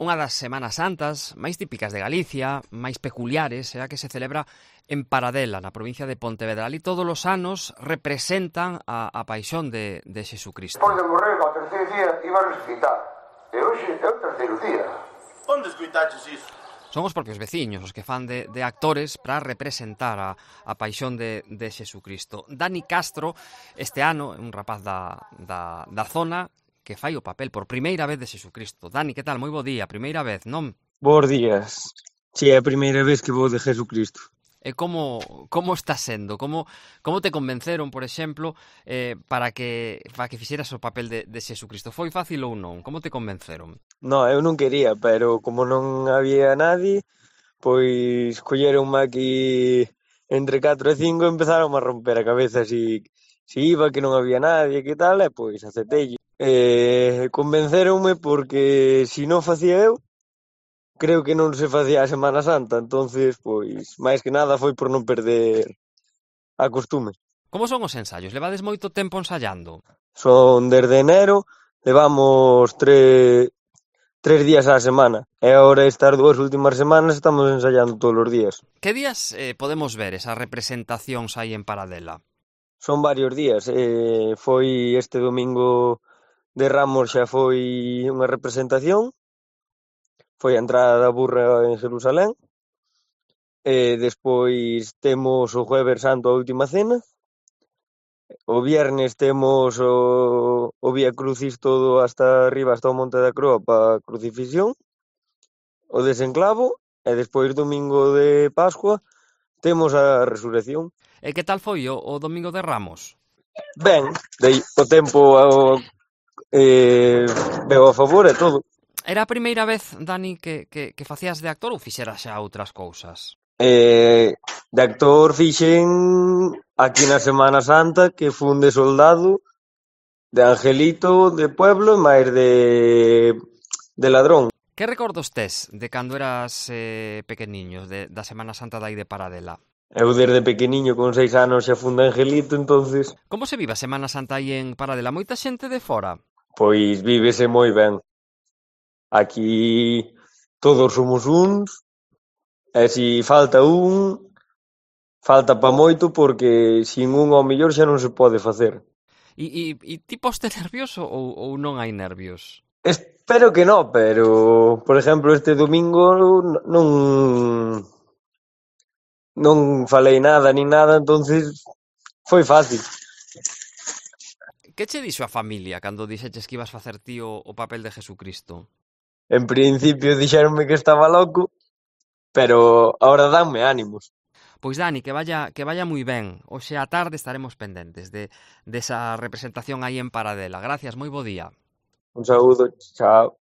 Unha das Semanas Santas máis típicas de Galicia, máis peculiares, é a que se celebra en Paradela, na provincia de Pontevedra. Ali todos os anos representan a paixón de Xesucristo. Despois de morrer, ao terceiro día, iba a resucitar. E hoxe é o terceiro día. Onde escoitaches iso? Son os propios veciños os que fan de actores para representar a paixón de Xesucristo. Dani Castro, este ano, é un rapaz da zona que fai o papel por primeira vez de Xesucristo. Dani, que tal? Moi bo día, primeira vez, non? Bos días. Si, é a primeira vez que vou de Jesucristo. E como está sendo? Como te convenceron, por exemplo, para que fixeras o papel de Xesucristo? Foi fácil ou non? Como te convenceron? No, eu non quería, pero como non había nadie, pois colleronme aquí entre 4 e 5 e empezaron a romper a cabeza si iba, que non había nadie, que tal, e pois aceptei. Convenceronme porque si non facía eu, creo que non se facía a Semana Santa, entonces, pois, máis que nada foi por non perder a costume. Como son os ensaios? Levades moito tempo ensaiando? Son desde enero, levamos tres días á semana, e agora estas 2 últimas semanas estamos ensaiando todos os días. Que días podemos ver esas representacións aí en Paradela? Son varios días, foi este domingo de Ramos xa foi unha representación, foi a entrada da burra en Jerusalén, despois temos o Jueves Santo a última cena, o viernes temos o Vía Crucis todo hasta arriba, hasta o Monte da Croa para a crucifixión, o desenclavo, e despois domingo de Pascua temos a resurrección. E que tal foi o domingo de Ramos? Ben, o tempo veo a favor e todo. Era a primeira vez, Dani, que facías de actor ou fixeras xa outras cousas? De actor fixen aquí na Semana Santa, que fun de soldado, de Angelito, de pueblo, e máis de ladrón. Que recordos tes de cando eras pequeniño, da Semana Santa dai de Paradela? Eu desde pequeniño, con 6 anos, xa fun de Angelito, entonces... Como se vive a Semana Santa aí en Paradela? Moita xente de fora? Pois vívese moi ben. Aquí todos somos uns, e se falta un, falta pa moito, porque sin un ao mellor xa non se pode facer. E ti poste nervioso ou non hai nervios? Espero que non, pero, por exemplo, este domingo non falei nada nin nada, entonces foi fácil. Que che dixo a familia cando dixeches que ibas facer ti o papel de Jesucristo? En principio dixeronme que estaba loco, pero ahora danme ánimos. Pois Dani, que vaya moi ben. Hoxe á tarde estaremos pendentes desa representación aí en Paradela. Gracias, moi bo día. Un saúdo, chao.